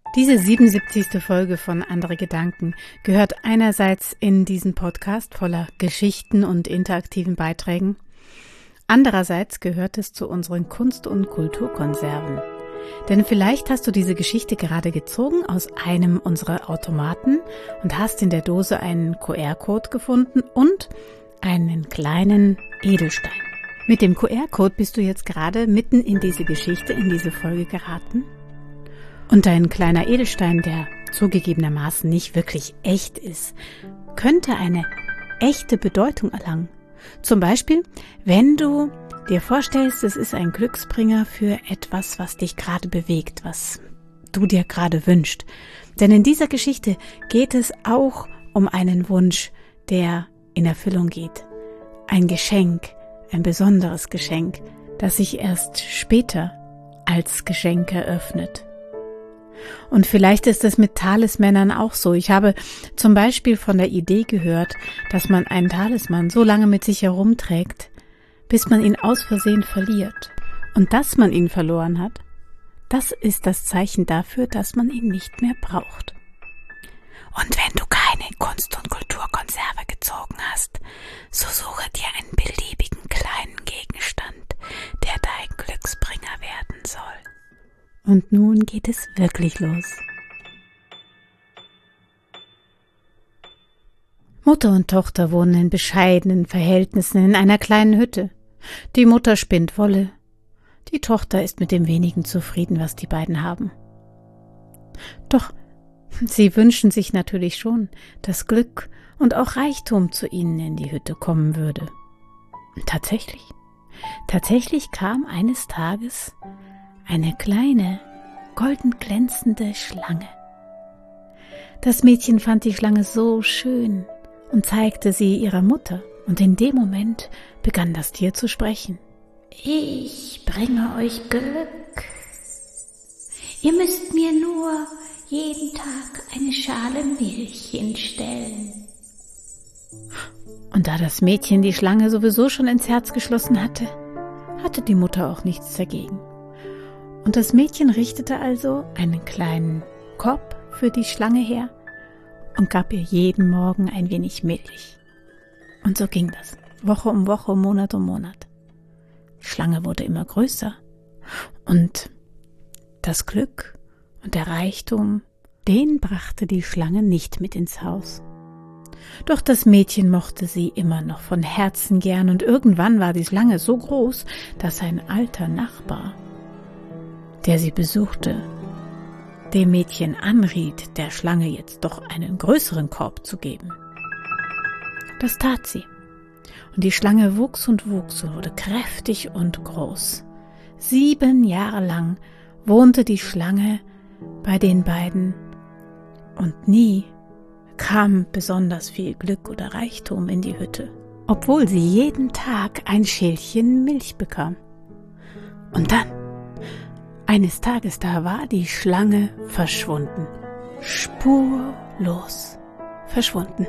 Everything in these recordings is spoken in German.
Diese 77. Folge von Andere Gedanken gehört einerseits in diesen Podcast voller Geschichten und interaktiven Beiträgen. Andererseits gehört es zu unseren Kunst- und Kulturkonserven. Denn vielleicht hast du diese Geschichte gerade gezogen aus einem unserer Automaten und hast in der Dose einen QR-Code gefunden und einen kleinen Edelstein. Mit dem QR-Code bist du jetzt gerade mitten in diese Geschichte, in diese Folge geraten. Und ein kleiner Edelstein, der zugegebenermaßen nicht wirklich echt ist, könnte eine echte Bedeutung erlangen. Zum Beispiel, wenn du dir vorstellst, es ist ein Glücksbringer für etwas, was dich gerade bewegt, was du dir gerade wünschst. Denn in dieser Geschichte geht es auch um einen Wunsch, der in Erfüllung geht. Ein Geschenk, ein besonderes Geschenk, das sich erst später als Geschenk eröffnet. Und vielleicht ist es mit Talismännern auch so. Ich habe zum Beispiel von der Idee gehört, dass man einen Talisman so lange mit sich herumträgt, bis man ihn aus Versehen verliert. Und dass man ihn verloren hat, das ist das Zeichen dafür, dass man ihn nicht mehr braucht. Und wenn du keine Kunst- und Kulturkonserve gezogen hast, so suche dir einen beliebigen kleinen Gegenstand, der dein Glücksbringer werden soll. Und nun geht es wirklich los. Mutter und Tochter wohnen in bescheidenen Verhältnissen in einer kleinen Hütte. Die Mutter spinnt Wolle. Die Tochter ist mit dem wenigen zufrieden, was die beiden haben. Doch sie wünschen sich natürlich schon, dass Glück und auch Reichtum zu ihnen in die Hütte kommen würde. Und tatsächlich kam eines Tages eine kleine, golden glänzende Schlange. Das Mädchen fand die Schlange so schön und zeigte sie ihrer Mutter, und in dem Moment begann das Tier zu sprechen. Ich bringe euch Glück. Ihr müsst mir nur jeden Tag eine Schale Milch hinstellen. Und da das Mädchen die Schlange sowieso schon ins Herz geschlossen hatte die Mutter auch nichts dagegen. Und das Mädchen richtete also einen kleinen Korb für die Schlange her und gab ihr jeden Morgen ein wenig Milch. Und so ging das, Woche um Woche, Monat um Monat. Die Schlange wurde immer größer und das Glück und der Reichtum, den brachte die Schlange nicht mit ins Haus. Doch das Mädchen mochte sie immer noch von Herzen gern, und irgendwann war die Schlange so groß, dass ein alter Nachbar, der sie besuchte, dem Mädchen anriet, der Schlange jetzt doch einen größeren Korb zu geben. Das tat sie. Und die Schlange wuchs und wurde kräftig und groß. 7 Jahre lang wohnte die Schlange bei den beiden und nie kam besonders viel Glück oder Reichtum in die Hütte, obwohl sie jeden Tag ein Schälchen Milch bekam. Und dann, eines Tages, da war die Schlange verschwunden, spurlos verschwunden.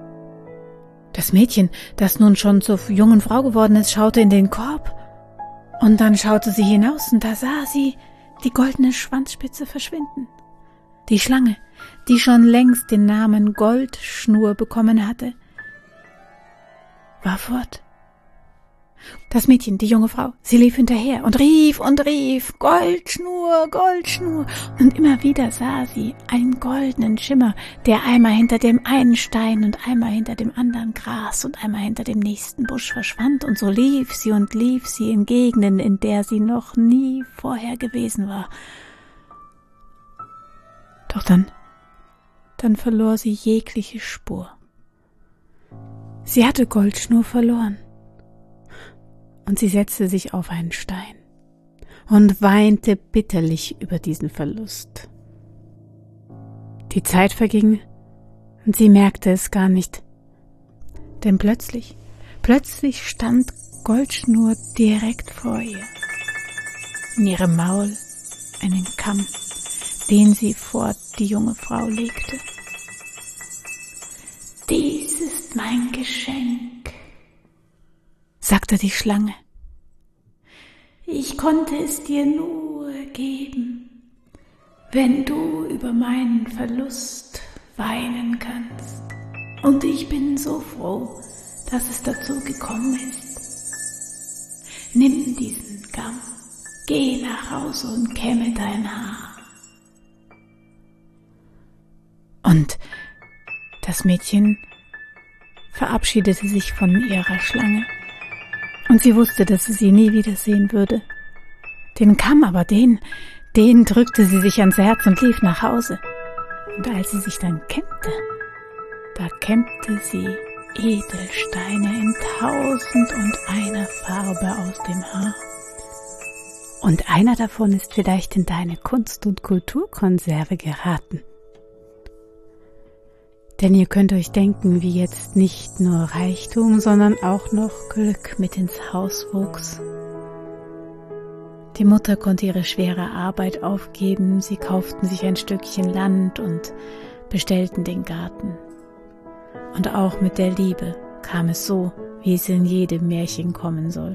Das Mädchen, das nun schon zur jungen Frau geworden ist, schaute in den Korb und dann schaute sie hinaus und da sah sie die goldene Schwanzspitze verschwinden. Die Schlange, die schon längst den Namen Goldschnur bekommen hatte, war fort. Das Mädchen, die junge Frau, sie lief hinterher und rief, Goldschnur, Goldschnur. Und immer wieder sah sie einen goldenen Schimmer, der einmal hinter dem einen Stein und einmal hinter dem anderen Gras und einmal hinter dem nächsten Busch verschwand. Und so lief sie in Gegenden, in der sie noch nie vorher gewesen war. Doch dann verlor sie jegliche Spur. Sie hatte Goldschnur verloren. Und sie setzte sich auf einen Stein und weinte bitterlich über diesen Verlust. Die Zeit verging und sie merkte es gar nicht, denn plötzlich stand Goldschnur direkt vor ihr. In ihrem Maul einen Kamm, den sie vor die junge Frau legte. Dies ist mein Geschenk, sagte die Schlange. Ich konnte es dir nur geben, wenn du über meinen Verlust weinen kannst. Und ich bin so froh, dass es dazu gekommen ist. Nimm diesen Kamm, geh nach Hause und kämme dein Haar. Und das Mädchen verabschiedete sich von ihrer Schlange. Und sie wusste, dass sie sie nie wiedersehen würde. Den Kamm aber, den drückte sie sich ans Herz und lief nach Hause. Und als sie sich dann kämmte, da kämmte sie Edelsteine in 1001 Farbe aus dem Haar. Und einer davon ist vielleicht in deine Kunst- und Kulturkonserve geraten. Denn ihr könnt euch denken, wie jetzt nicht nur Reichtum, sondern auch noch Glück mit ins Haus wuchs. Die Mutter konnte ihre schwere Arbeit aufgeben, sie kauften sich ein Stückchen Land und bestellten den Garten. Und auch mit der Liebe kam es so, wie es in jedem Märchen kommen soll.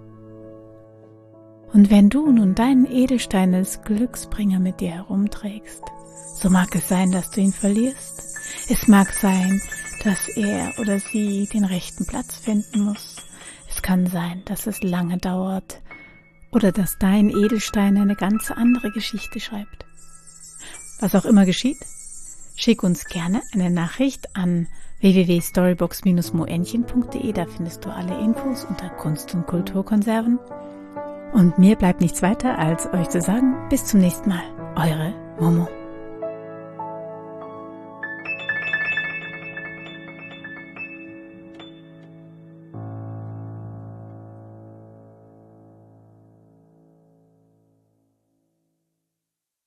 Und wenn du nun deinen Edelstein als Glücksbringer mit dir herumträgst, so mag es sein, dass du ihn verlierst. Es mag sein, dass er oder sie den rechten Platz finden muss. Es kann sein, dass es lange dauert oder dass dein Edelstein eine ganz andere Geschichte schreibt. Was auch immer geschieht, schick uns gerne eine Nachricht an www.storybox-moenchen.de, da findest du alle Infos unter Kunst- und Kulturkonserven. Und mir bleibt nichts weiter, als euch zu sagen, bis zum nächsten Mal, eure Momo.